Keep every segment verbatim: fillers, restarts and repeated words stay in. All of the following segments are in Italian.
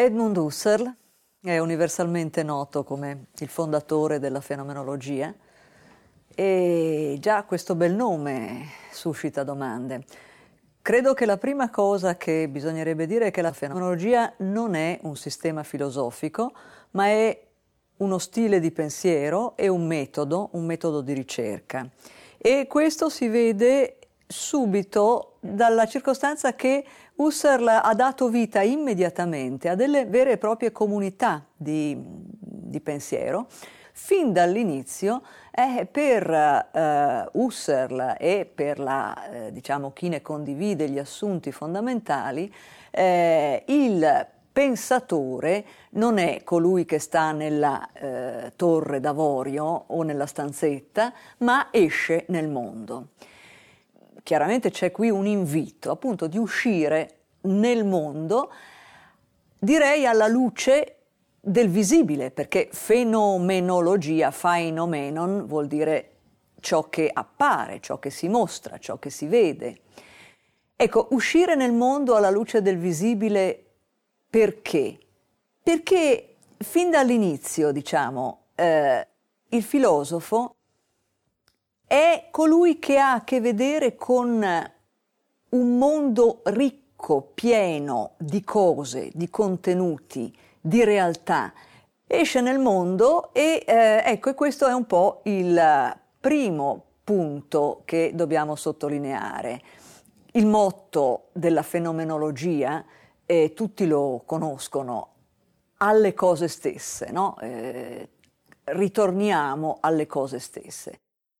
Edmund Husserl è universalmente noto come il fondatore della fenomenologia e già questo bel nome suscita domande. Credo che la prima cosa che bisognerebbe dire è che la fenomenologia non è un sistema filosofico, ma è uno stile di pensiero e un metodo, un metodo di ricerca. E questo si vede subito dalla circostanza che Husserl ha dato vita immediatamente a delle vere e proprie comunità di, di pensiero. Fin dall'inizio eh, per eh, Husserl e per la, eh, diciamo, chi ne condivide gli assunti fondamentali, eh, il pensatore non è colui che sta nella eh, torre d'avorio o nella stanzetta, ma esce nel mondo. Chiaramente c'è qui un invito appunto di uscire nel mondo, direi alla luce del visibile, perché fenomenologia, phenomenon, vuol dire ciò che appare, ciò che si mostra, ciò che si vede. Ecco, uscire nel mondo alla luce del visibile perché? Perché fin dall'inizio, diciamo, eh, il filosofo è colui che ha a che vedere con un mondo ricco, pieno di cose, di contenuti, di realtà. Esce nel mondo e eh, ecco, e questo è un po' il primo punto che dobbiamo sottolineare. Il motto della fenomenologia, eh, tutti lo conoscono, alle cose stesse, no? Eh, ritorniamo alle cose stesse.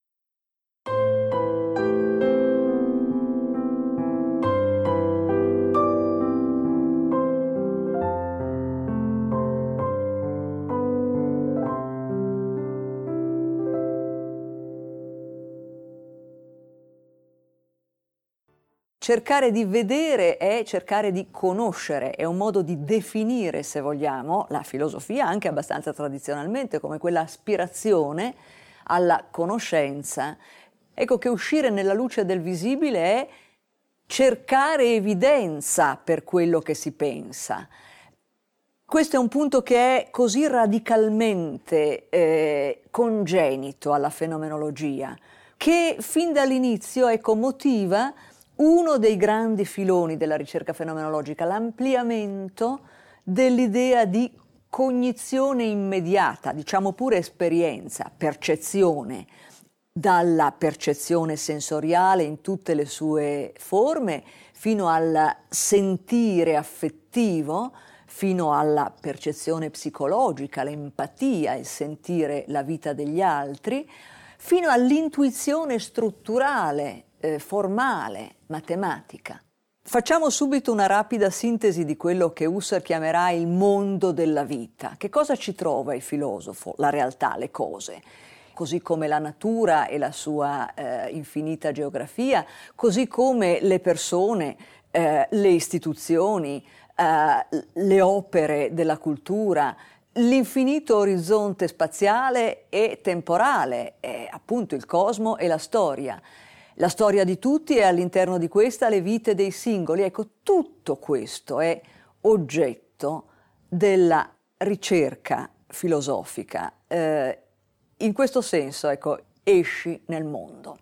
Cercare di vedere è cercare di conoscere, è un modo di definire, se vogliamo, la filosofia anche abbastanza tradizionalmente come quella aspirazione alla conoscenza. Ecco che uscire nella luce del visibile è cercare evidenza per quello che si pensa. Questo è un punto che è così radicalmente eh, congenito alla fenomenologia, che fin dall'inizio, ecco, motiva uno dei grandi filoni della ricerca fenomenologica, l'ampliamento dell'idea di cognizione immediata, diciamo pure esperienza, percezione, dalla percezione sensoriale in tutte le sue forme, fino al sentire affettivo, fino alla percezione psicologica, l'empatia, il sentire la vita degli altri, fino all'intuizione strutturale, eh, formale, matematica. Facciamo subito una rapida sintesi di quello che Husserl chiamerà il mondo della vita. Che cosa ci trova il filosofo? La realtà, le cose. Così come la natura e la sua eh, infinita geografia, così come le persone, eh, le istituzioni, eh, le opere della cultura, l'infinito orizzonte spaziale e temporale, eh, appunto il cosmo e la storia. La storia di tutti e all'interno di questa le vite dei singoli. Ecco, tutto questo è oggetto della ricerca filosofica. Eh, in questo senso, ecco, esci nel mondo.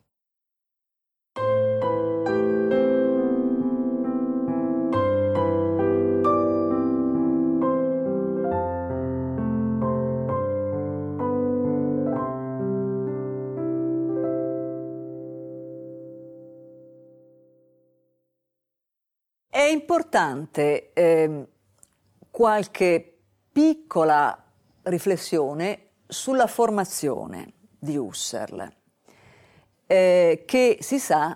È importante eh, qualche piccola riflessione sulla formazione di Husserl, eh, che si sa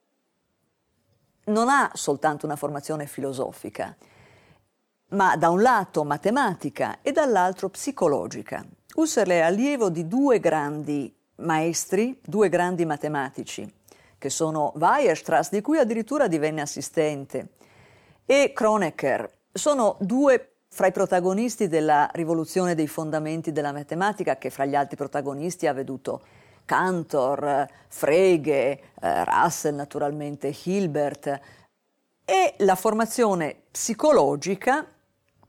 non ha soltanto una formazione filosofica, ma da un lato matematica e dall'altro psicologica. Husserl è allievo di due grandi maestri, due grandi matematici, che sono Weierstrass, di cui addirittura divenne assistente, e Kronecker. Sono due fra i protagonisti della rivoluzione dei fondamenti della matematica, che fra gli altri protagonisti ha veduto Cantor, Frege, eh, Russell naturalmente, Hilbert. E la formazione psicologica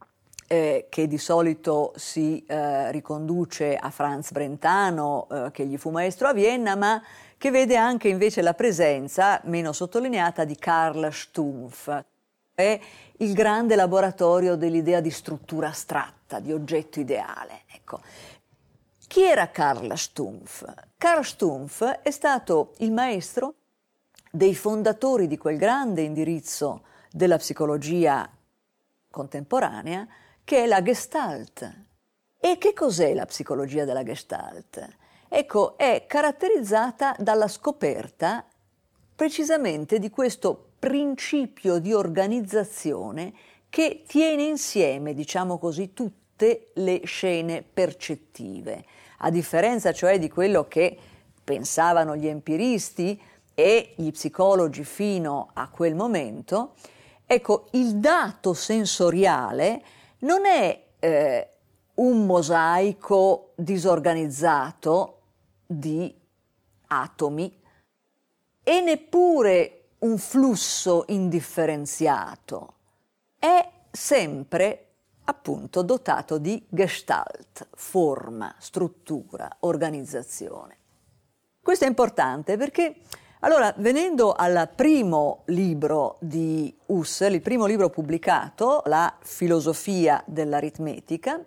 eh, che di solito si eh, riconduce a Franz Brentano, eh, che gli fu maestro a Vienna, ma che vede anche invece la presenza, meno sottolineata, di Carl Stumpf. È il grande laboratorio dell'idea di struttura astratta, di oggetto ideale. Ecco. Chi era Carl Stumpf? Carl Stumpf è stato il maestro dei fondatori di quel grande indirizzo della psicologia contemporanea che è la Gestalt. E che cos'è la psicologia della Gestalt? Ecco, è caratterizzata dalla scoperta precisamente di questo principio di organizzazione che tiene insieme, diciamo così, tutte le scene percettive, a differenza cioè di quello che pensavano gli empiristi e gli psicologi fino a quel momento. Ecco, il dato sensoriale non è eh, un mosaico disorganizzato di atomi e neppure un flusso indifferenziato, è sempre appunto dotato di Gestalt, forma, struttura, organizzazione. Questo è importante perché, allora, venendo al primo libro di Husserl, il primo libro pubblicato, La filosofia dell'aritmetica,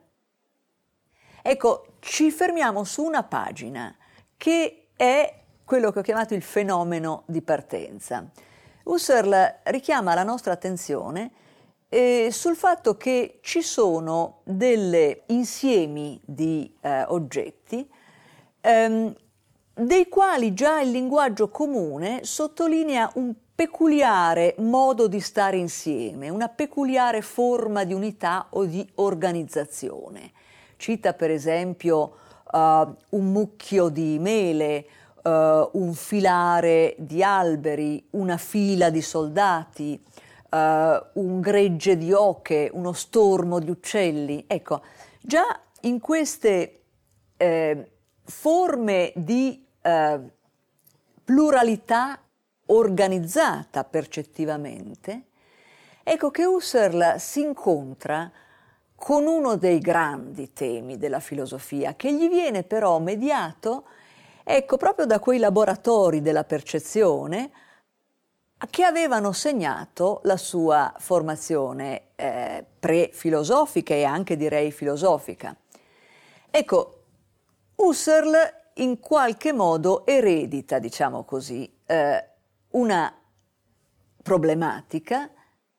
ecco, ci fermiamo su una pagina che è quello che ho chiamato il fenomeno di partenza. Husserl richiama la nostra attenzione eh, sul fatto che ci sono delle insiemi di eh, oggetti ehm, dei quali già il linguaggio comune sottolinea un peculiare modo di stare insieme, una peculiare forma di unità o di organizzazione. Cita per esempio uh, un mucchio di mele, Uh, un filare di alberi, una fila di soldati, uh, un gregge di oche, uno stormo di uccelli. Ecco, già in queste eh, forme di eh, pluralità organizzata percettivamente, ecco che Husserl si incontra con uno dei grandi temi della filosofia, che gli viene però mediato ecco, proprio da quei laboratori della percezione che avevano segnato la sua formazione eh, pre-filosofica e anche direi filosofica. Ecco, Husserl in qualche modo eredita, diciamo così, eh, una problematica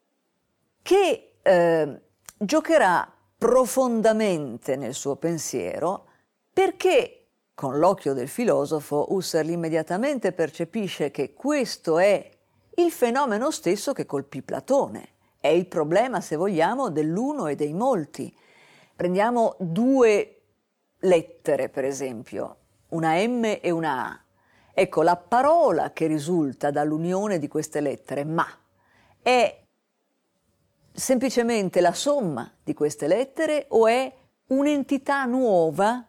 che eh, giocherà profondamente nel suo pensiero perché con l'occhio del filosofo, Husserl immediatamente percepisce che questo è il fenomeno stesso che colpì Platone. È il problema, se vogliamo, dell'uno e dei molti. Prendiamo due lettere, per esempio, una M e una A. Ecco, la parola che risulta dall'unione di queste lettere, ma, è semplicemente la somma di queste lettere o è un'entità nuova,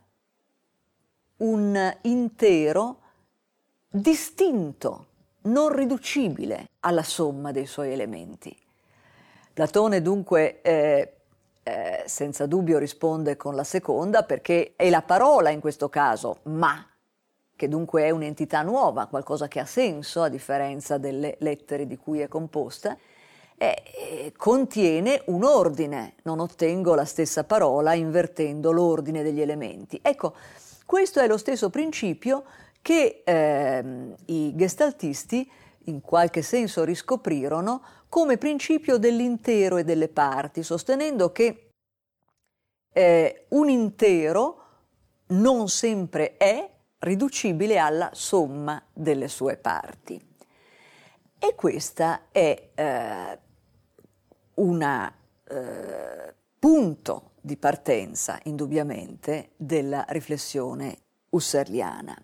un intero distinto, non riducibile alla somma dei suoi elementi. Platone dunque eh, eh, senza dubbio risponde con la seconda perché è la parola in questo caso, ma, che dunque è un'entità nuova, qualcosa che ha senso a differenza delle lettere di cui è composta, eh, eh, contiene un ordine, non ottengo la stessa parola invertendo l'ordine degli elementi. Ecco, questo è lo stesso principio che eh, i gestaltisti in qualche senso riscoprirono come principio dell'intero e delle parti, sostenendo che eh, un intero non sempre è riducibile alla somma delle sue parti. E questa è eh, un eh, punto di partenza, indubbiamente, della riflessione husserliana.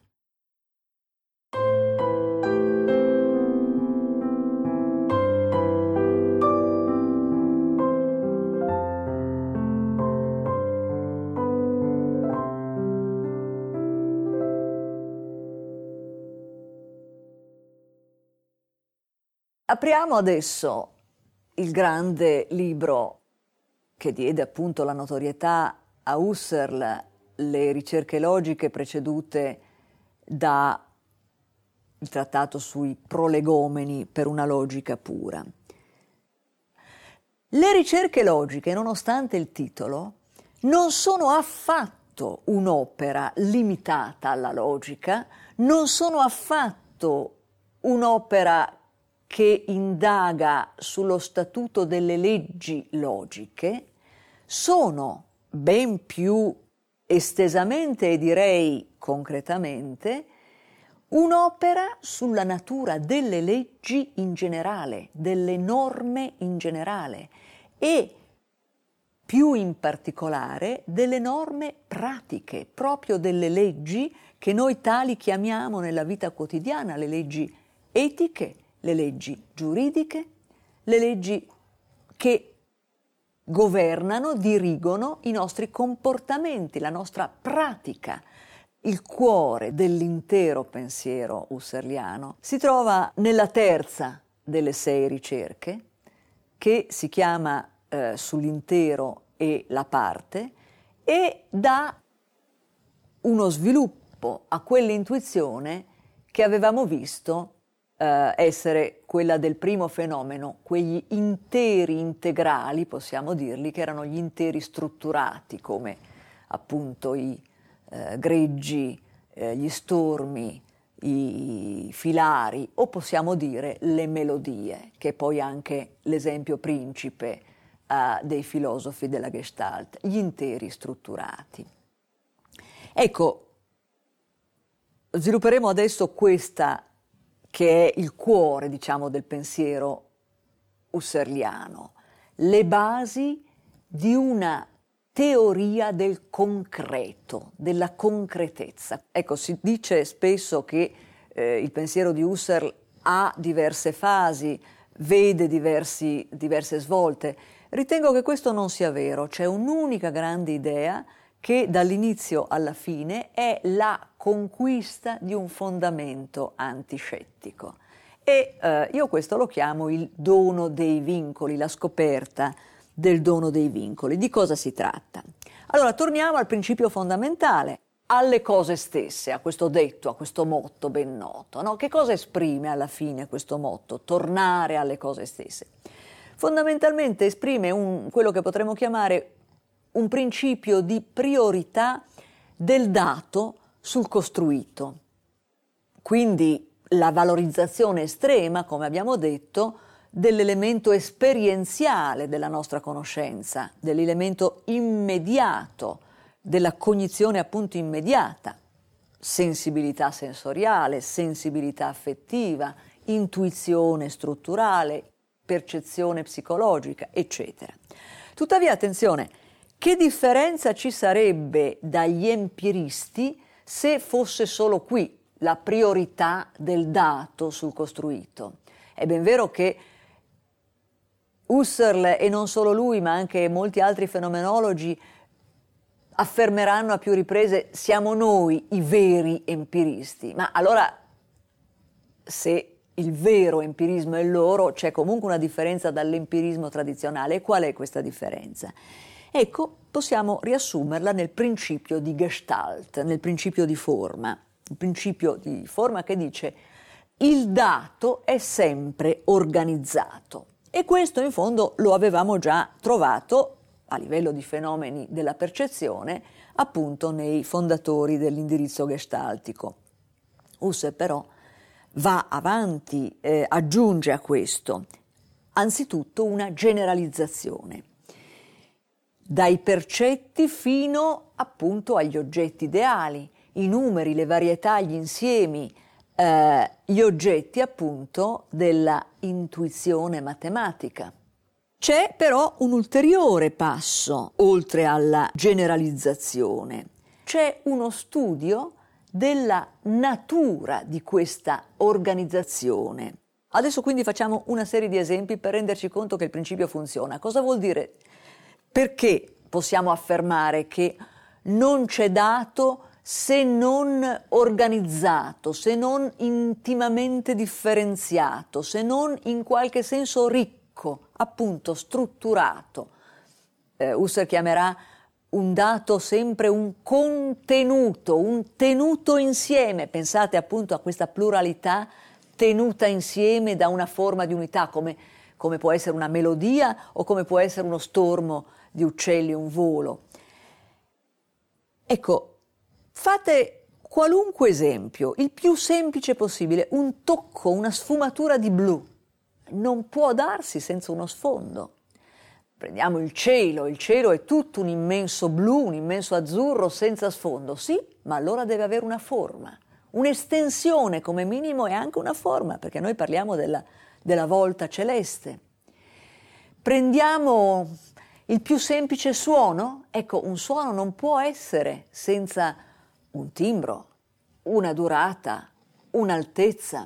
Apriamo adesso il grande libro che diede appunto la notorietà a Husserl, le ricerche logiche precedute dal trattato sui prolegomeni per una logica pura. Le ricerche logiche, nonostante il titolo, non sono affatto un'opera limitata alla logica, non sono affatto un'opera che indaga sullo statuto delle leggi logiche, sono ben più estesamente e direi concretamente un'opera sulla natura delle leggi in generale, delle norme in generale e più in particolare delle norme pratiche, proprio delle leggi che noi tali chiamiamo nella vita quotidiana, le leggi etiche, le leggi giuridiche, le leggi che governano, dirigono i nostri comportamenti, la nostra pratica. Il cuore dell'intero pensiero husserliano si trova nella terza delle sei ricerche, che si chiama eh, sull'intero e la parte, e dà uno sviluppo a quell'intuizione che avevamo visto eh, essere quella del primo fenomeno, quegli interi integrali, possiamo dirli, che erano gli interi strutturati, come appunto i eh, greggi, eh, gli stormi, i filari, o possiamo dire le melodie, che è poi anche l'esempio principe eh, dei filosofi della Gestalt, gli interi strutturati. Ecco, svilupperemo adesso questa che è il cuore, diciamo, del pensiero husserliano, le basi di una teoria del concreto, della concretezza. Ecco, si dice spesso che eh, il pensiero di Husserl ha diverse fasi, vede diversi, diverse svolte. Ritengo che questo non sia vero, c'è un'unica grande idea che dall'inizio alla fine è la conquista di un fondamento antiscettico. E eh, io questo lo chiamo il dono dei vincoli, la scoperta del dono dei vincoli. Di cosa si tratta? Allora, torniamo al principio fondamentale, alle cose stesse, a questo detto, a questo motto ben noto, no? Che cosa esprime alla fine questo motto? Tornare alle cose stesse. Fondamentalmente esprime un, quello che potremmo chiamare un principio di priorità del dato sul costruito. Quindi la valorizzazione estrema, come abbiamo detto, dell'elemento esperienziale della nostra conoscenza, dell'elemento immediato, della cognizione appunto immediata, sensibilità sensoriale, sensibilità affettiva, intuizione strutturale, percezione psicologica, eccetera. Tuttavia, attenzione, che differenza ci sarebbe dagli empiristi se fosse solo qui la priorità del dato sul costruito? È ben vero che Husserl, e non solo lui, ma anche molti altri fenomenologi, affermeranno a più riprese: siamo noi i veri empiristi. Ma allora, se il vero empirismo è loro, c'è comunque una differenza dall'empirismo tradizionale. E qual è questa differenza? Ecco, possiamo riassumerla nel principio di Gestalt, nel principio di forma. Il principio di forma che dice: il dato è sempre organizzato. E questo in fondo lo avevamo già trovato a livello di fenomeni della percezione appunto nei fondatori dell'indirizzo gestaltico. Husserl però va avanti, eh, aggiunge a questo anzitutto una generalizzazione, dai percetti fino appunto agli oggetti ideali, i numeri, le varietà, gli insiemi, eh, gli oggetti appunto della intuizione matematica. C'è però un ulteriore passo oltre alla generalizzazione, c'è uno studio della natura di questa organizzazione. Adesso quindi facciamo una serie di esempi per renderci conto che il principio funziona. Cosa vuol dire? Perché possiamo affermare che non c'è dato se non organizzato, se non intimamente differenziato, se non in qualche senso ricco, appunto strutturato, eh, Husserl chiamerà un dato sempre un contenuto, un tenuto insieme. Pensate appunto a questa pluralità tenuta insieme da una forma di unità, come, come può essere una melodia o come può essere uno stormo di uccelli, un volo. Ecco, fate qualunque esempio, il più semplice possibile, un tocco, una sfumatura di blu, non può darsi senza uno sfondo. Prendiamo il cielo, il cielo è tutto un immenso blu, un immenso azzurro senza sfondo, sì, ma allora deve avere una forma, un'estensione come minimo e anche una forma, perché noi parliamo della, della volta celeste. Prendiamo il più semplice suono, ecco, un suono non può essere senza un timbro, una durata, un'altezza.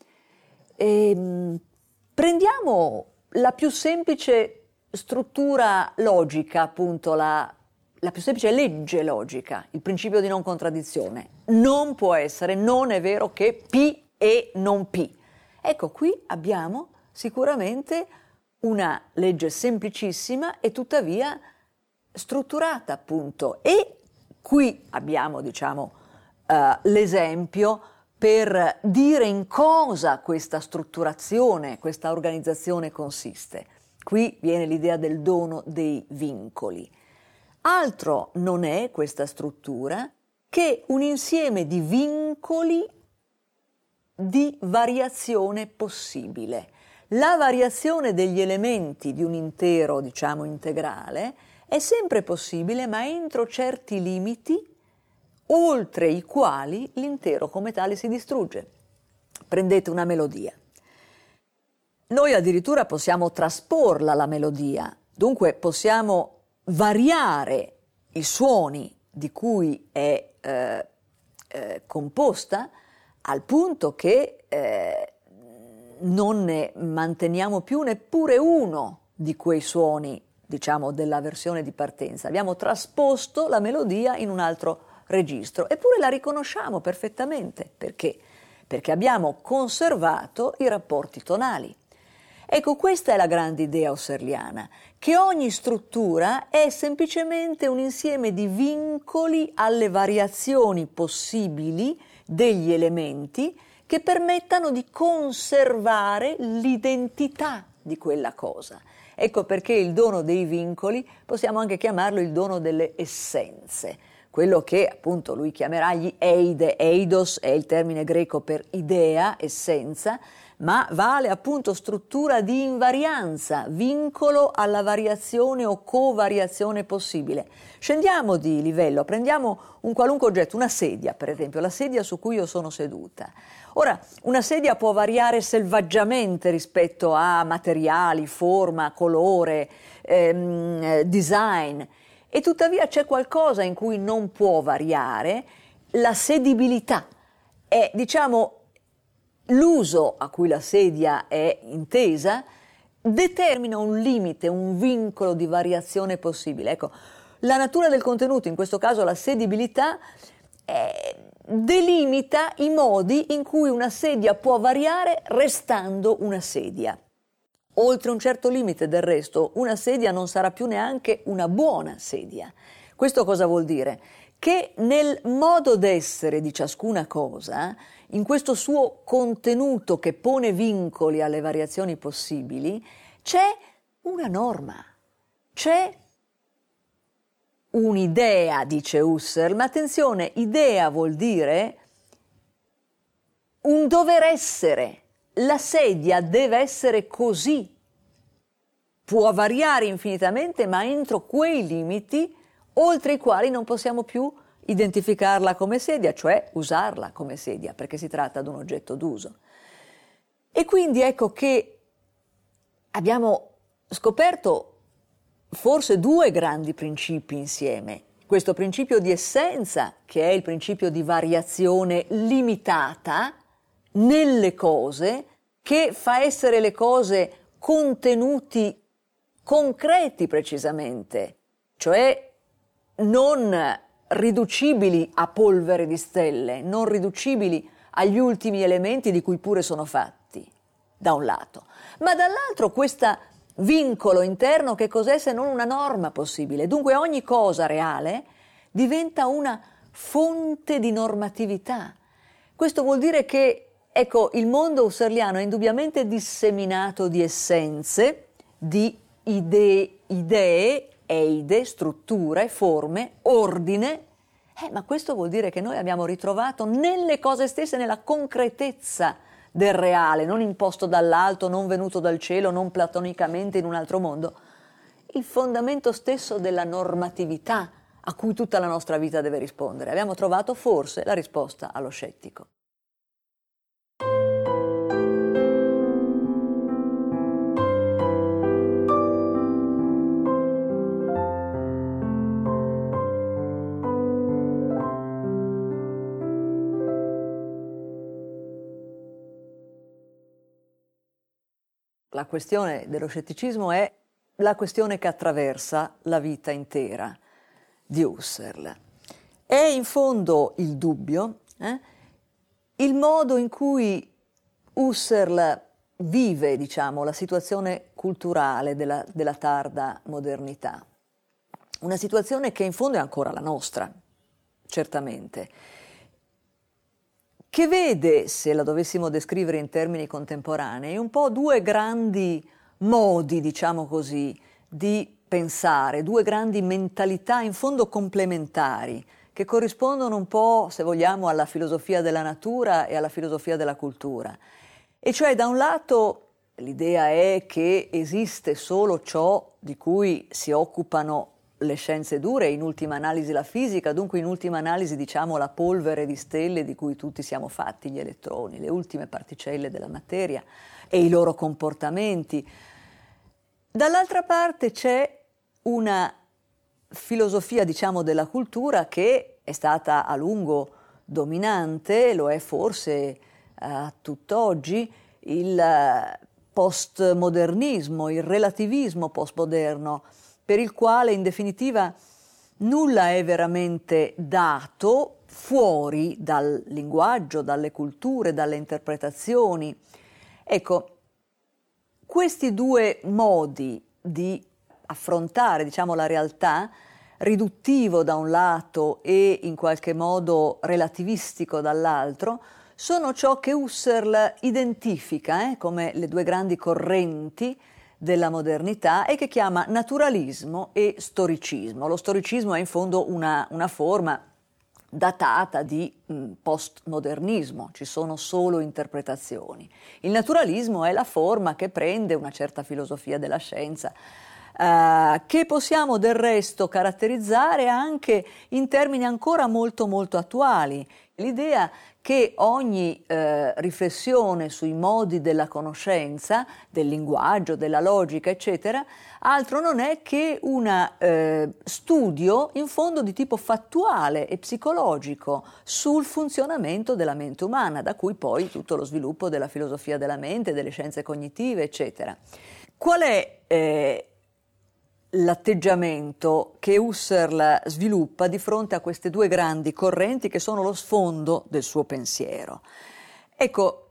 E, prendiamo la più semplice struttura logica, appunto la, la più semplice legge logica, il principio di non contraddizione. Non può essere, non è vero che P e non P. Ecco, qui abbiamo sicuramente una legge semplicissima e tuttavia strutturata, appunto. E qui abbiamo, diciamo, uh, l'esempio per dire in cosa questa strutturazione, questa organizzazione consiste. Qui viene l'idea del dono dei vincoli. Altro non è questa struttura che un insieme di vincoli di variazione possibile. La variazione degli elementi di un intero, diciamo, integrale è sempre possibile, ma entro certi limiti, oltre i quali l'intero come tale si distrugge. Prendete una melodia. Noi addirittura possiamo trasporla la melodia, dunque possiamo variare i suoni di cui è eh, eh, composta al punto che eh, non ne manteniamo più neppure uno di quei suoni, diciamo, della versione di partenza. Abbiamo trasposto la melodia in un altro registro, eppure la riconosciamo perfettamente. Perché? Perché abbiamo conservato i rapporti tonali. Ecco, questa è la grande idea husserliana, che ogni struttura è semplicemente un insieme di vincoli alle variazioni possibili degli elementi che permettano di conservare l'identità di quella cosa. Ecco perché il dono dei vincoli possiamo anche chiamarlo il dono delle essenze, quello che appunto lui chiamerà gli eide. Eidos è il termine greco per idea, essenza, ma vale appunto struttura di invarianza, vincolo alla variazione o covariazione possibile. Scendiamo di livello, prendiamo un qualunque oggetto, una sedia per esempio, la sedia su cui io sono seduta. Ora, una sedia può variare selvaggiamente rispetto a materiali, forma, colore, ehm, design, e tuttavia c'è qualcosa in cui non può variare, la sedibilità. È, diciamo, l'uso a cui la sedia è intesa determina un limite, un vincolo di variazione possibile. Ecco, la natura del contenuto, in questo caso la sedibilità, è, delimita i modi in cui una sedia può variare restando una sedia. Oltre un certo limite, del resto, una sedia non sarà più neanche una buona sedia. Questo cosa vuol dire? Che nel modo d'essere di ciascuna cosa, in questo suo contenuto che pone vincoli alle variazioni possibili, c'è una norma, c'è un'idea, dice Husserl, ma attenzione, idea vuol dire un dover essere. La sedia deve essere così, può variare infinitamente, ma entro quei limiti oltre i quali non possiamo più identificarla come sedia, cioè usarla come sedia, perché si tratta di un oggetto d'uso. E quindi ecco che abbiamo scoperto forse due grandi principi insieme. Questo principio di essenza, che è il principio di variazione limitata nelle cose, che fa essere le cose contenuti concreti precisamente, cioè non riducibili a polvere di stelle, non riducibili agli ultimi elementi di cui pure sono fatti, da un lato. Ma dall'altro questa vincolo interno che cos'è se non una norma possibile? Dunque ogni cosa reale diventa una fonte di normatività. Questo vuol dire che, ecco, il mondo husserliano è indubbiamente disseminato di essenze, di idee, idee, eide, strutture, forme, ordine, eh, ma questo vuol dire che noi abbiamo ritrovato nelle cose stesse, nella concretezza del reale, non imposto dall'alto, non venuto dal cielo, non platonicamente in un altro mondo, il fondamento stesso della normatività a cui tutta la nostra vita deve rispondere. Abbiamo trovato forse la risposta allo scettico. La questione dello scetticismo è la questione che attraversa la vita intera di Husserl. È in fondo il dubbio, eh, il modo in cui Husserl vive, diciamo, la situazione culturale della, della tarda modernità. Una situazione che in fondo è ancora la nostra, certamente, che vede, se la dovessimo descrivere in termini contemporanei, un po' due grandi modi, diciamo così, di pensare, due grandi mentalità in fondo complementari, che corrispondono un po', se vogliamo, alla filosofia della natura e alla filosofia della cultura. E cioè, da un lato, l'idea è che esiste solo ciò di cui si occupano le scienze dure, in ultima analisi la fisica, dunque in ultima analisi, diciamo, la polvere di stelle di cui tutti siamo fatti, gli elettroni, le ultime particelle della materia e i loro comportamenti. Dall'altra parte c'è una filosofia, diciamo, della cultura che è stata a lungo dominante, lo è forse a tutt'oggi, il postmodernismo, il relativismo postmoderno, per il quale in definitiva nulla è veramente dato fuori dal linguaggio, dalle culture, dalle interpretazioni. Ecco, questi due modi di affrontare, diciamo, la realtà, riduttivo da un lato e in qualche modo relativistico dall'altro, sono ciò che Husserl identifica eh, come le due grandi correnti della modernità e che chiama naturalismo e storicismo. Lo storicismo è in fondo una, una forma datata di mh, postmodernismo, ci sono solo interpretazioni. Il naturalismo è la forma che prende una certa filosofia della scienza, eh, che possiamo del resto caratterizzare anche in termini ancora molto molto attuali. L'idea che ogni eh, riflessione sui modi della conoscenza, del linguaggio, della logica, eccetera, altro non è che un eh, studio in fondo di tipo fattuale e psicologico sul funzionamento della mente umana, da cui poi tutto lo sviluppo della filosofia della mente, delle scienze cognitive, eccetera. Qual è eh, l'atteggiamento che Husserl sviluppa di fronte a queste due grandi correnti che sono lo sfondo del suo pensiero? Ecco,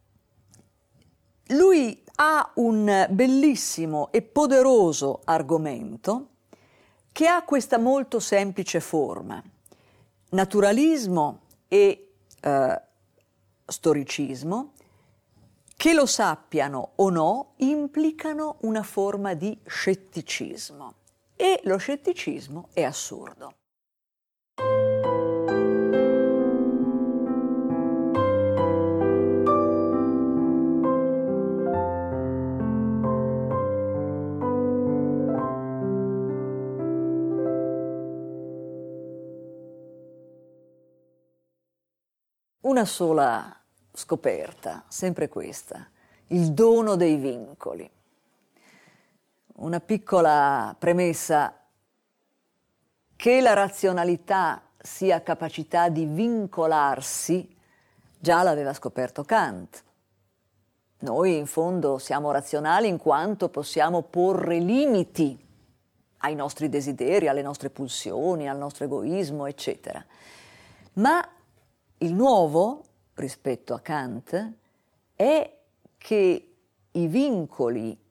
lui ha un bellissimo e poderoso argomento che ha questa molto semplice forma. Naturalismo e eh, storicismo, che lo sappiano o no, implicano una forma di scetticismo e lo scetticismo è assurdo. Una sola scoperta, sempre questa, il dono dei vincoli. Una piccola premessa: che la razionalità sia capacità di vincolarsi, già l'aveva scoperto Kant. Noi in fondo siamo razionali in quanto possiamo porre limiti ai nostri desideri, alle nostre pulsioni, al nostro egoismo, eccetera. Ma il nuovo, rispetto a Kant, è che i vincoli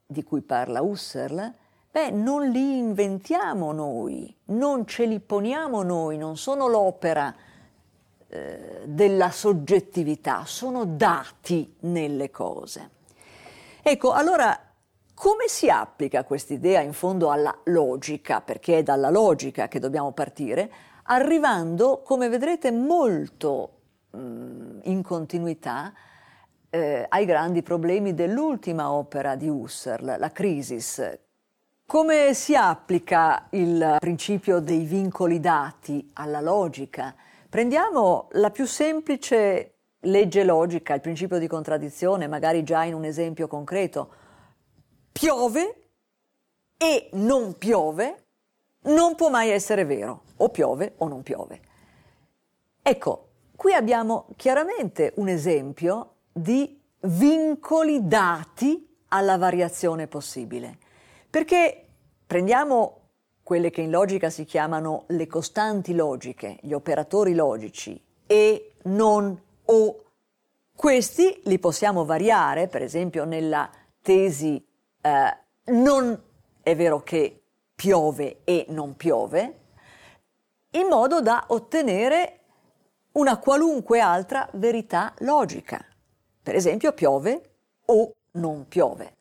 di cui parla Husserl, beh, non li inventiamo noi, non ce li poniamo noi, non sono l'opera eh, della soggettività, sono dati nelle cose. Ecco, allora, come si applica quest'idea in fondo alla logica? Perché è dalla logica che dobbiamo partire, arrivando, come vedrete, molto mh, in continuità eh, ai grandi problemi dell'ultima opera di Husserl, la Crisis. Come si applica il principio dei vincoli dati alla logica? Prendiamo la più semplice legge logica, il principio di contraddizione, magari già in un esempio concreto. Piove e non piove non può mai essere vero, o piove o non piove. Ecco, qui abbiamo chiaramente un esempio di vincoli dati alla variazione possibile, perché prendiamo quelle che in logica si chiamano le costanti logiche, gli operatori logici, e, non, o. Questi li possiamo variare, per esempio nella tesi eh, non è vero che piove e non piove, in modo da ottenere una qualunque altra verità logica. Per esempio piove o non piove.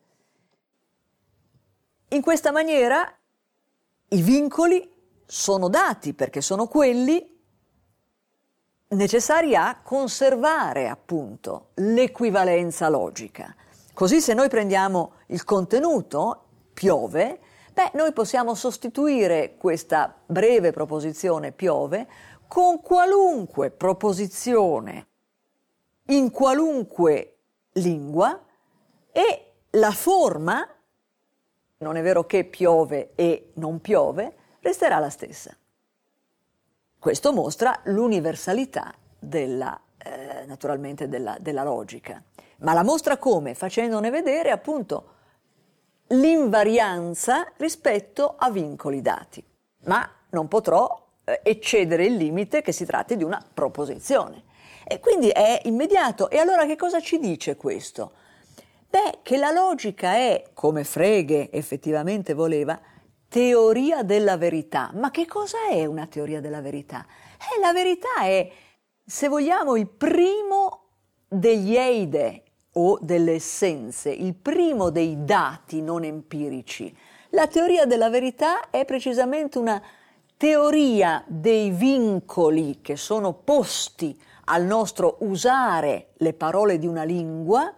In questa maniera i vincoli sono dati perché sono quelli necessari a conservare appunto l'equivalenza logica. Così se noi prendiamo il contenuto, piove, beh, noi possiamo sostituire questa breve proposizione piove con qualunque proposizione in qualunque lingua e la forma, non è vero che piove e non piove, resterà la stessa. Questo mostra l'universalità della, eh, naturalmente della, della logica. Ma la mostra come? Facendone vedere appunto l'invarianza rispetto a vincoli dati. Ma non potrò eh, eccedere il limite che si tratti di una proposizione. E quindi è immediato. E allora che cosa ci dice questo? Beh, che la logica è, come Frege effettivamente voleva, teoria della verità. Ma che cosa è una teoria della verità? Eh, la verità è, se vogliamo, il primo degli eide o delle essenze, il primo dei dati non empirici. La teoria della verità è precisamente una teoria dei vincoli che sono posti al nostro usare le parole di una lingua,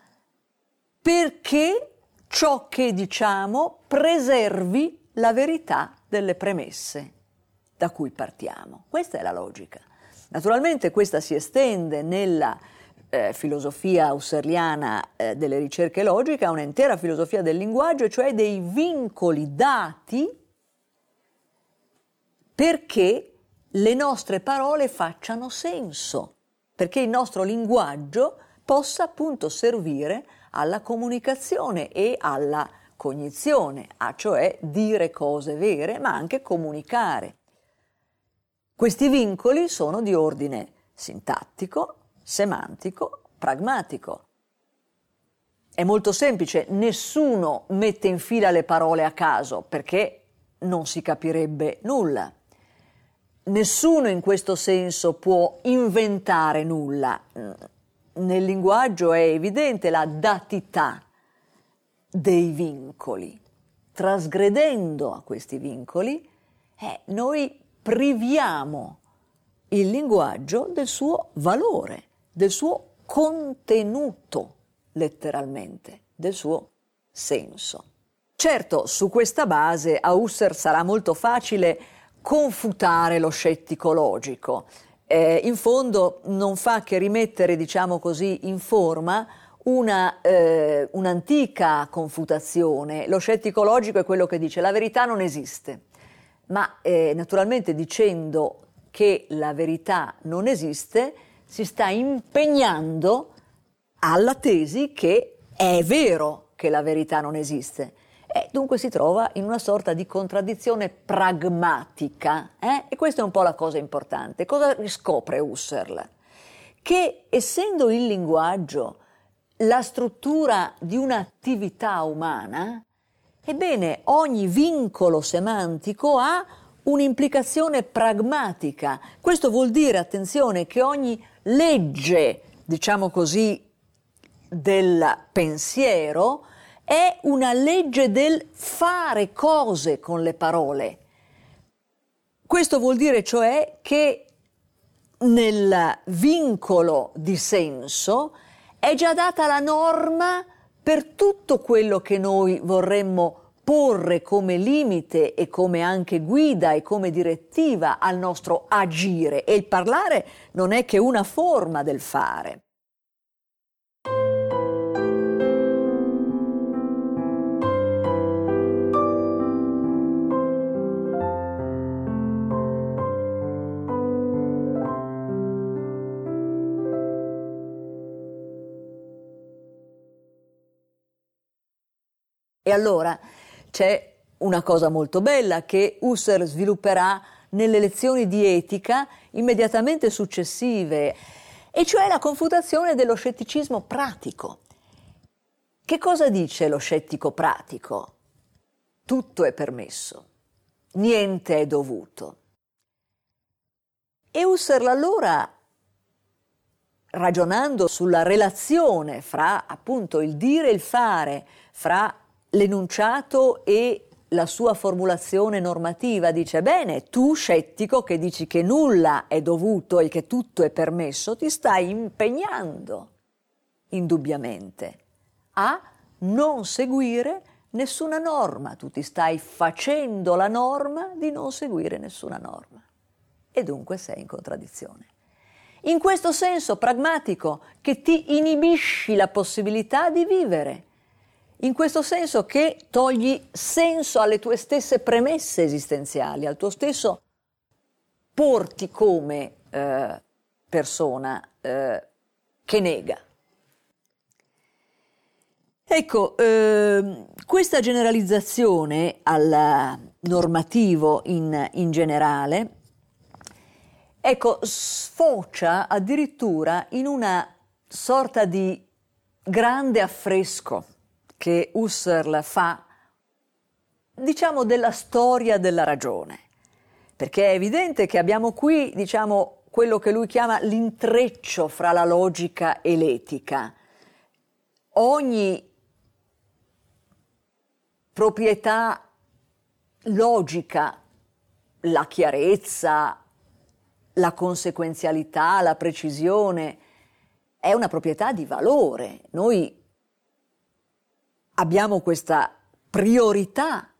perché ciò che diciamo preservi la verità delle premesse da cui partiamo. Questa è la logica. Naturalmente questa si estende nella eh, filosofia husserliana eh, delle ricerche logiche a un'intera filosofia del linguaggio, cioè dei vincoli dati perché le nostre parole facciano senso, perché il nostro linguaggio possa appunto servire alla comunicazione e alla cognizione, a cioè dire cose vere, ma anche comunicare. Questi vincoli sono di ordine sintattico, semantico, pragmatico. È molto semplice, nessuno mette in fila le parole a caso perché non si capirebbe nulla. Nessuno in questo senso può inventare nulla. Nel linguaggio è evidente la datità dei vincoli. Trasgredendo a questi vincoli, eh, noi priviamo il linguaggio del suo valore, del suo contenuto, letteralmente, del suo senso. Certo, su questa base a Husserl sarà molto facile confutare lo scettico logico. Eh, in fondo non fa che rimettere, diciamo così, in forma una, eh, un'antica confutazione. Lo scettico logico è quello che dice la verità non esiste, ma eh, naturalmente dicendo che la verità non esiste si sta impegnando alla tesi che è vero che la verità non esiste. E dunque si trova in una sorta di contraddizione pragmatica, eh? E questa è un po' la cosa importante. Cosa riscopre Husserl? Che essendo il linguaggio la struttura di un'attività umana, ebbene ogni vincolo semantico ha un'implicazione pragmatica. Questo vuol dire, attenzione, che ogni legge, diciamo così, del pensiero è una legge del fare cose con le parole. Questo vuol dire cioè che nel vincolo di senso è già data la norma per tutto quello che noi vorremmo porre come limite e come anche guida e come direttiva al nostro agire. E il parlare non è che una forma del fare. E allora c'è una cosa molto bella che Husserl svilupperà nelle lezioni di etica immediatamente successive, e cioè la confutazione dello scetticismo pratico. Che cosa dice lo scettico pratico? Tutto è permesso, niente è dovuto. E Husserl allora, ragionando sulla relazione fra appunto il dire e il fare, fra l'enunciato e la sua formulazione normativa, dice: bene, tu scettico che dici che nulla è dovuto e che tutto è permesso, ti stai impegnando indubbiamente a non seguire nessuna norma, tu ti stai facendo la norma di non seguire nessuna norma e dunque sei in contraddizione. In questo senso pragmatico che ti inibisci la possibilità di vivere, in questo senso che togli senso alle tue stesse premesse esistenziali, al tuo stesso porti come eh, persona eh, che nega. Ecco, eh, questa generalizzazione al normativo in, in generale, ecco, sfocia addirittura in una sorta di grande affresco che Husserl fa, diciamo, della storia della ragione, perché è evidente che abbiamo qui, diciamo, quello che lui chiama l'intreccio fra la logica e l'etica. Ogni proprietà logica, la chiarezza, la conseguenzialità, la precisione, è una proprietà di valore. Noi abbiamo questa priorità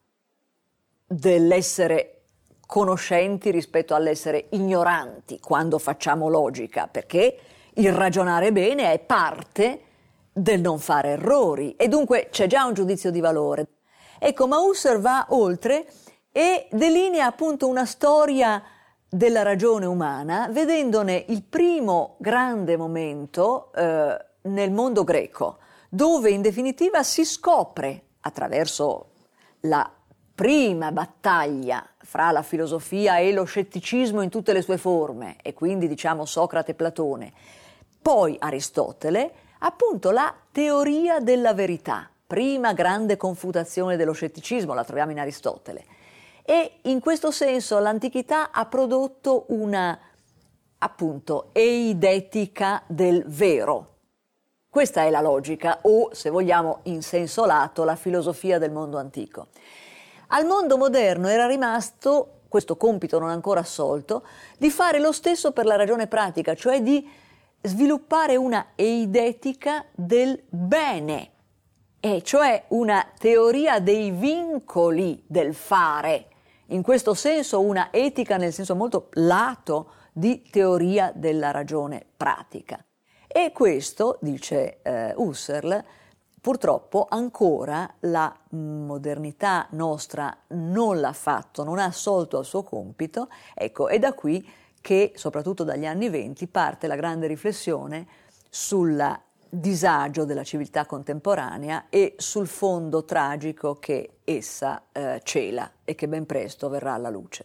dell'essere conoscenti rispetto all'essere ignoranti quando facciamo logica, perché il ragionare bene è parte del non fare errori e dunque c'è già un giudizio di valore. Ecco, ma Husserl va oltre e delinea appunto una storia della ragione umana, vedendone il primo grande momento eh, nel mondo greco, dove in definitiva si scopre, attraverso la prima battaglia fra la filosofia e lo scetticismo in tutte le sue forme, e quindi diciamo Socrate e Platone, poi Aristotele, appunto la teoria della verità, prima grande confutazione dello scetticismo, la troviamo in Aristotele. E in questo senso l'antichità ha prodotto una, appunto, eidetica del vero. Questa è la logica, o se vogliamo in senso lato, la filosofia del mondo antico. Al mondo moderno era rimasto, questo compito non ancora assolto, di fare lo stesso per la ragione pratica, cioè di sviluppare una eidetica del bene, e cioè una teoria dei vincoli del fare, in questo senso una etica nel senso molto lato di teoria della ragione pratica. E questo, dice eh, Husserl, purtroppo ancora la modernità nostra non l'ha fatto, non ha assolto al suo compito. Ecco, è da qui che, soprattutto dagli anni venti, parte la grande riflessione sul disagio della civiltà contemporanea e sul fondo tragico che essa eh, cela e che ben presto verrà alla luce.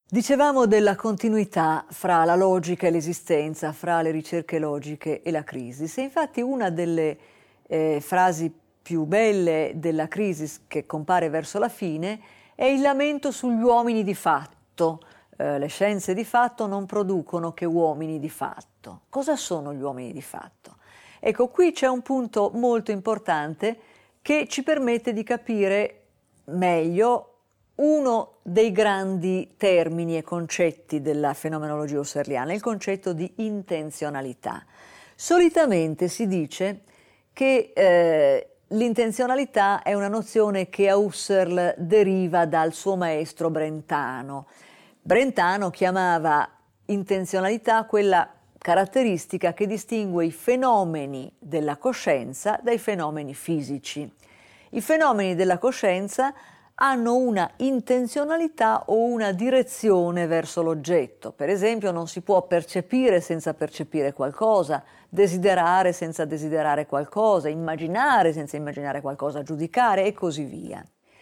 Dicevamo della continuità fra la logica e l'esistenza, fra le ricerche logiche e la crisi. Se infatti una delle eh, frasi più belle della crisi che compare verso la fine è il lamento sugli uomini di fatto. Eh, le scienze di fatto non producono che uomini di fatto. Cosa sono gli uomini di fatto? Ecco, qui c'è un punto molto importante che ci permette di capire meglio uno dei grandi termini e concetti della fenomenologia husserliana, il concetto di intenzionalità. Solitamente si dice che eh, l'intenzionalità è una nozione che a Husserl deriva dal suo maestro Brentano. Brentano chiamava intenzionalità quella caratteristica che distingue i fenomeni della coscienza dai fenomeni fisici. I fenomeni della coscienza hanno una intenzionalità o una direzione verso l'oggetto. Per esempio, non si può percepire senza percepire qualcosa, desiderare senza desiderare qualcosa, immaginare senza immaginare qualcosa, giudicare e così via.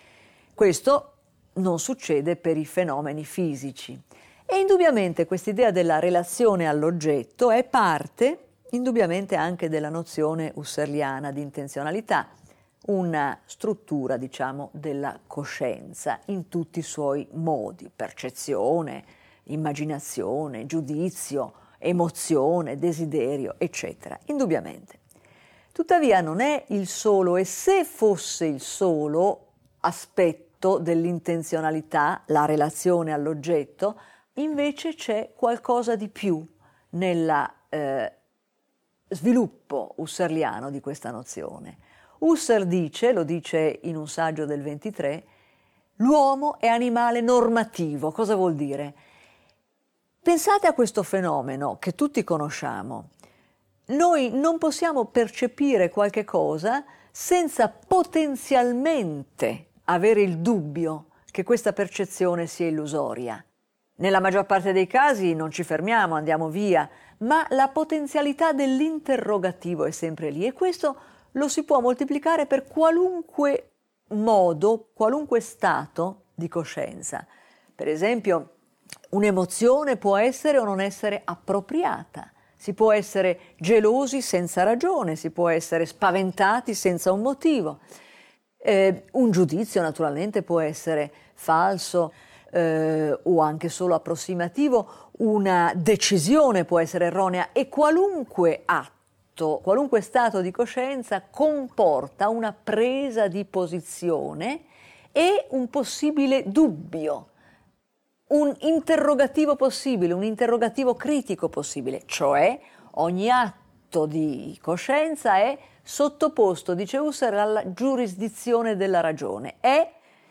Questo non succede per i fenomeni fisici. E indubbiamente quest'idea della relazione all'oggetto è parte, indubbiamente, anche della nozione husserliana di intenzionalità, una struttura, diciamo, della coscienza in tutti i suoi modi: percezione, immaginazione, giudizio, emozione, desiderio, eccetera, indubbiamente. Tuttavia non è il solo, e se fosse il solo aspetto dell'intenzionalità, la relazione all'oggetto, invece c'è qualcosa di più nel eh, sviluppo husserliano di questa nozione. Husserl dice, lo dice in un saggio del ventitré, l'uomo è animale normativo. Cosa vuol dire? Pensate a questo fenomeno che tutti conosciamo. Noi non possiamo percepire qualche cosa senza potenzialmente avere il dubbio che questa percezione sia illusoria. Nella maggior parte dei casi non ci fermiamo, andiamo via, ma la potenzialità dell'interrogativo è sempre lì, e questo lo si può moltiplicare per qualunque modo, qualunque stato di coscienza. Per esempio, un'emozione può essere o non essere appropriata, si può essere gelosi senza ragione, si può essere spaventati senza un motivo. Eh, un giudizio naturalmente può essere falso eh, o anche solo approssimativo, una decisione può essere erronea, e qualunque atto, qualunque stato di coscienza comporta una presa di posizione e un possibile dubbio, un interrogativo possibile, un interrogativo critico possibile, cioè ogni atto di coscienza è sottoposto, dice Husserl, alla giurisdizione della ragione, è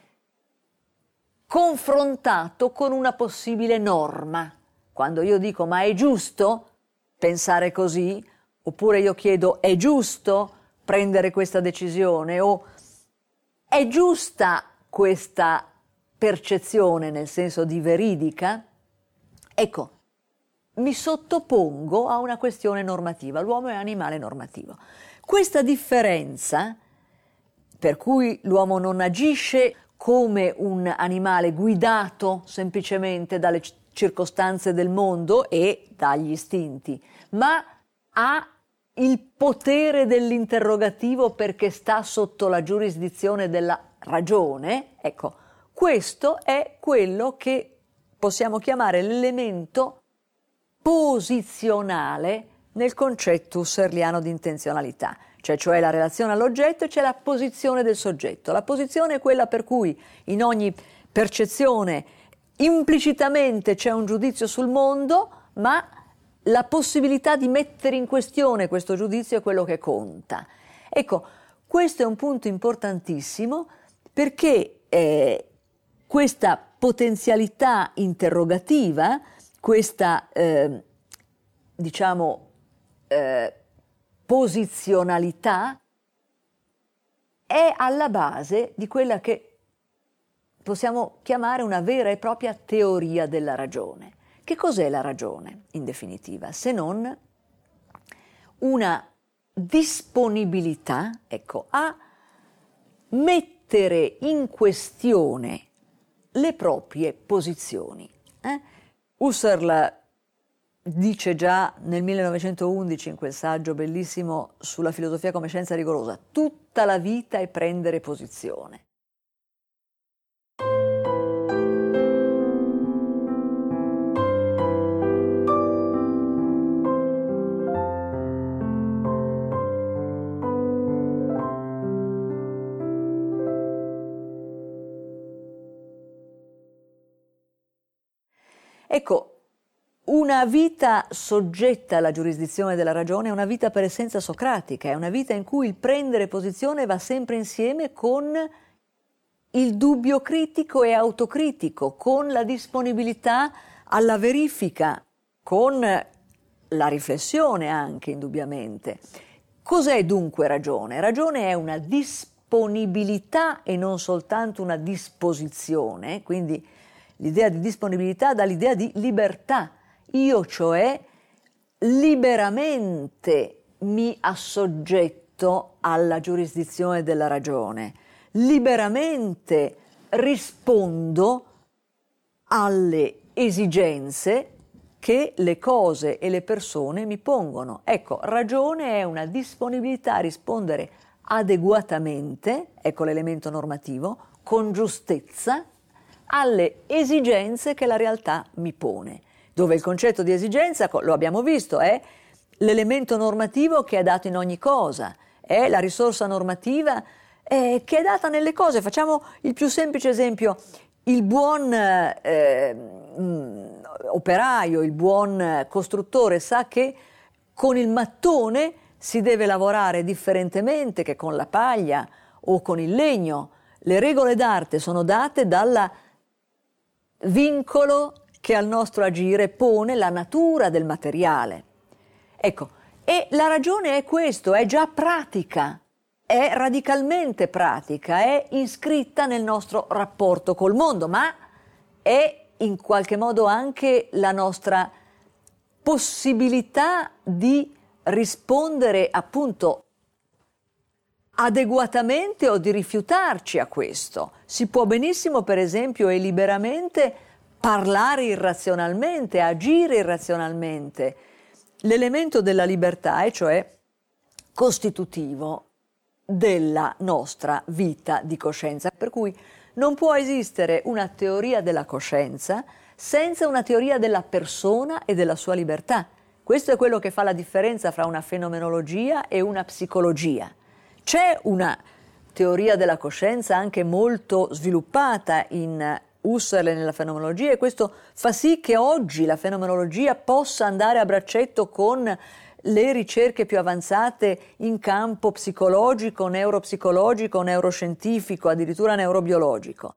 confrontato con una possibile norma. Quando io dico ma è giusto pensare così, oppure io chiedo è giusto prendere questa decisione, o è giusta questa percezione nel senso di veridica, ecco, mi sottopongo a una questione normativa. L'uomo è animale normativo. Questa differenza, per cui l'uomo non agisce come un animale guidato semplicemente dalle circostanze del mondo e dagli istinti, ma ha il potere dell'interrogativo perché sta sotto la giurisdizione della ragione, ecco, questo è quello che possiamo chiamare l'elemento posizionale nel concetto husserliano di intenzionalità, cioè, cioè la relazione all'oggetto, e c'è la posizione del soggetto. La posizione è quella per cui in ogni percezione implicitamente c'è un giudizio sul mondo, ma la possibilità di mettere in questione questo giudizio è quello che conta. Ecco, questo è un punto importantissimo, perché eh, questa potenzialità interrogativa, questa eh, diciamo eh, posizionalità è alla base di quella che possiamo chiamare una vera e propria teoria della ragione. Che cos'è la ragione, in definitiva, se non una disponibilità, ecco, a mettere in questione le proprie posizioni. Eh? Husserl dice già nel millenovecentoundici, in quel saggio bellissimo sulla filosofia come scienza rigorosa, tutta la vita è prendere posizione. Ecco, una vita soggetta alla giurisdizione della ragione è una vita per essenza socratica, è una vita in cui il prendere posizione va sempre insieme con il dubbio critico e autocritico, con la disponibilità alla verifica, con la riflessione anche, indubbiamente. Cos'è dunque ragione? Ragione è una disponibilità e non soltanto una disposizione, quindi l'idea di disponibilità dà l'idea di libertà. Io, cioè, liberamente mi assoggetto alla giurisdizione della ragione, liberamente rispondo alle esigenze che le cose e le persone mi pongono. Ecco, ragione è una disponibilità a rispondere adeguatamente, ecco l'elemento normativo, con giustezza, alle esigenze che la realtà mi pone, dove il concetto di esigenza, lo abbiamo visto, è l'elemento normativo che è dato in ogni cosa, è la risorsa normativa eh, che è data nelle cose. Facciamo il più semplice esempio: il buon eh, mh, operaio, il buon costruttore sa che con il mattone si deve lavorare differentemente che con la paglia o con il legno. Le regole d'arte sono date dalla vincolo che al nostro agire pone la natura del materiale. Ecco, e la ragione è questo, è già pratica, è radicalmente pratica, è iscritta nel nostro rapporto col mondo, ma è in qualche modo anche la nostra possibilità di rispondere appunto adeguatamente o di rifiutarci a questo. Si può benissimo, per esempio, e liberamente parlare irrazionalmente, agire irrazionalmente. L'elemento della libertà è cioè costitutivo della nostra vita di coscienza, per cui non può esistere una teoria della coscienza senza una teoria della persona e della sua libertà. Questo è quello che fa la differenza fra una fenomenologia e una psicologia. C'è una teoria della coscienza anche molto sviluppata in Husserl e nella fenomenologia, e questo fa sì che oggi la fenomenologia possa andare a braccetto con le ricerche più avanzate in campo psicologico, neuropsicologico, neuroscientifico, addirittura neurobiologico.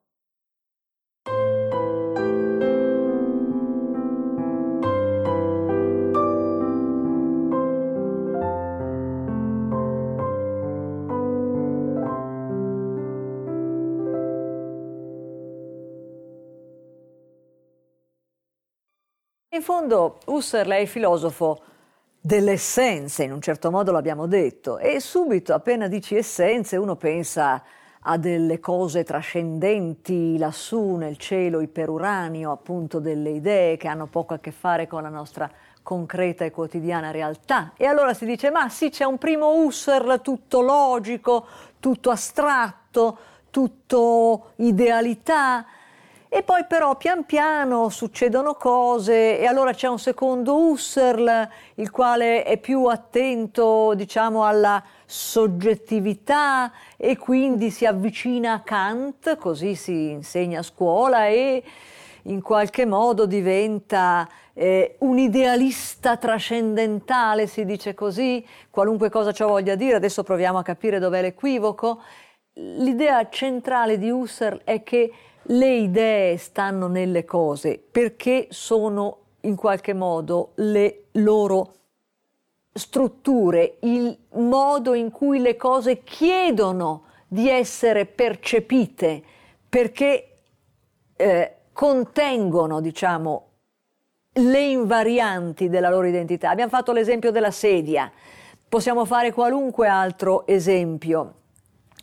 In fondo Husserl è il filosofo delle essenze, in un certo modo l'abbiamo detto, e subito appena dici essenze uno pensa a delle cose trascendenti lassù nel cielo iperuranio, appunto delle idee che hanno poco a che fare con la nostra concreta e quotidiana realtà. E allora si dice, ma sì, c'è un primo Husserl tutto logico, tutto astratto, tutto idealità. E poi però pian piano succedono cose e allora c'è un secondo Husserl, il quale è più attento, diciamo, alla soggettività e quindi si avvicina a Kant, così si insegna a scuola, e in qualche modo diventa eh, un idealista trascendentale, si dice così, qualunque cosa ciò voglia dire. Adesso proviamo a capire dov'è l'equivoco. L'idea centrale di Husserl è che le idee stanno nelle cose perché sono in qualche modo le loro strutture, il modo in cui le cose chiedono di essere percepite, perché eh, contengono, diciamo, le invarianti della loro identità. Abbiamo fatto l'esempio della sedia, possiamo fare qualunque altro esempio.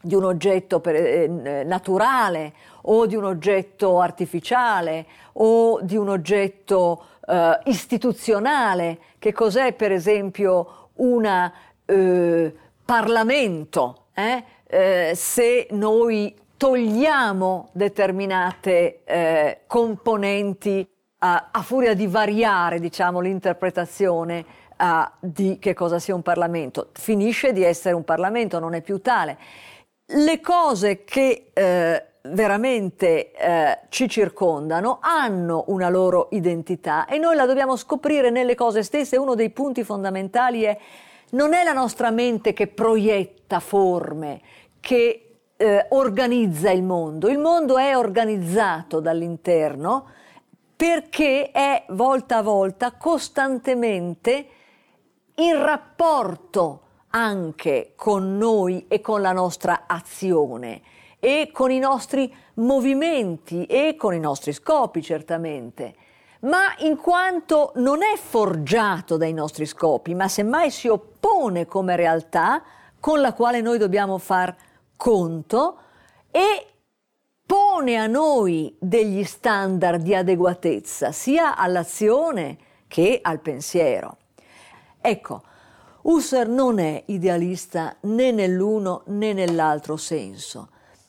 di un oggetto per, eh, naturale o di un oggetto artificiale o di un oggetto eh, istituzionale. Che cos'è per esempio un eh, Parlamento? Eh? Eh, se noi togliamo determinate eh, componenti a, a furia di variare, diciamo, l'interpretazione uh, di che cosa sia un Parlamento, finisce di essere un Parlamento, non è più tale. Le cose che eh, veramente eh, ci circondano hanno una loro identità e noi la dobbiamo scoprire nelle cose stesse. Uno dei punti fondamentali è: non è la nostra mente che proietta forme, che eh, organizza il mondo. Il mondo è organizzato dall'interno perché è volta a volta costantemente in rapporto anche con noi e con la nostra azione e con i nostri movimenti e con i nostri scopi, certamente, ma in quanto non è forgiato dai nostri scopi, ma semmai si oppone come realtà con la quale noi dobbiamo far conto e pone a noi degli standard di adeguatezza sia all'azione che al pensiero. Ecco, Husserl non è idealista né nell'uno né nell'altro senso.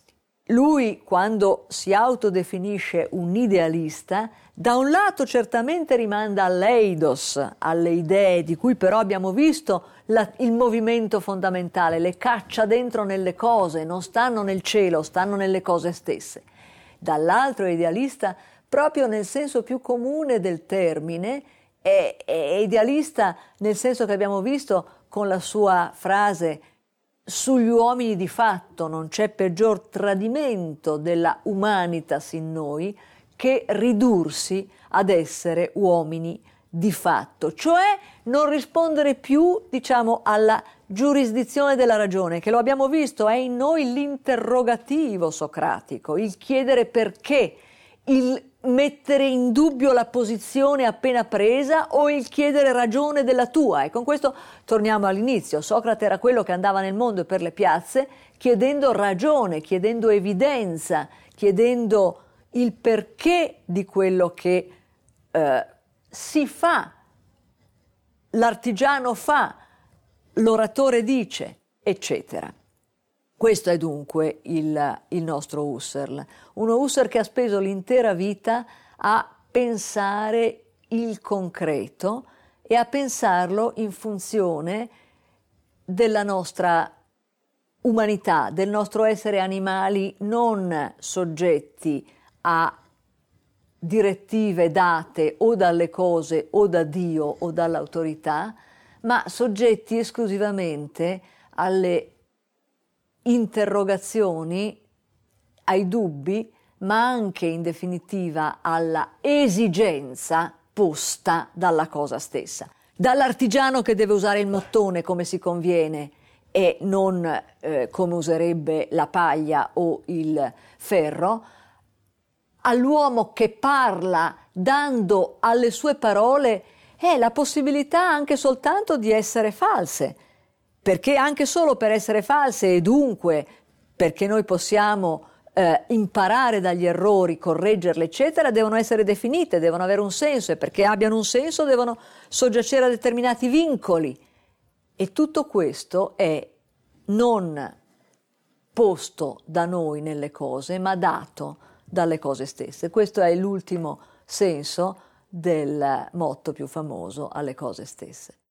Lui, quando si autodefinisce un idealista, da un lato certamente rimanda all'eidos, alle idee di cui però abbiamo visto la, il movimento fondamentale, le caccia dentro nelle cose, non stanno nel cielo, stanno nelle cose stesse. Dall'altro è idealista proprio nel senso più comune del termine, è, è idealista nel senso che abbiamo visto con la sua frase: sugli uomini di fatto non c'è peggior tradimento della humanitas in noi che ridursi ad essere uomini di fatto, cioè non rispondere più, diciamo, alla giurisdizione della ragione, che lo abbiamo visto, è in noi l'interrogativo socratico, il chiedere perché, il mettere in dubbio la posizione appena presa o il chiedere ragione della tua. E con questo torniamo all'inizio. Socrate era quello che andava nel mondo e per le piazze chiedendo ragione, chiedendo evidenza, chiedendo il perché di quello che eh, si fa, l'artigiano fa, l'oratore dice, eccetera. Questo è dunque il, il nostro Husserl, uno Husserl che ha speso l'intera vita a pensare il concreto e a pensarlo in funzione della nostra umanità, del nostro essere animali non soggetti a direttive date o dalle cose o da Dio o dall'autorità, ma soggetti esclusivamente alle interrogazioni, ai dubbi, ma anche in definitiva alla esigenza posta dalla cosa stessa. Dall'artigiano che deve usare il mattone come si conviene e non eh, come userebbe la paglia o il ferro, all'uomo che parla dando alle sue parole è la possibilità anche soltanto di essere false, perché anche solo per essere false e dunque perché noi possiamo eh, imparare dagli errori, correggerle, eccetera, devono essere definite, devono avere un senso e perché abbiano un senso devono soggiacere a determinati vincoli. E tutto questo è non posto da noi nelle cose, ma dato dalle cose stesse. Questo è l'ultimo senso del motto più famoso: alle cose stesse.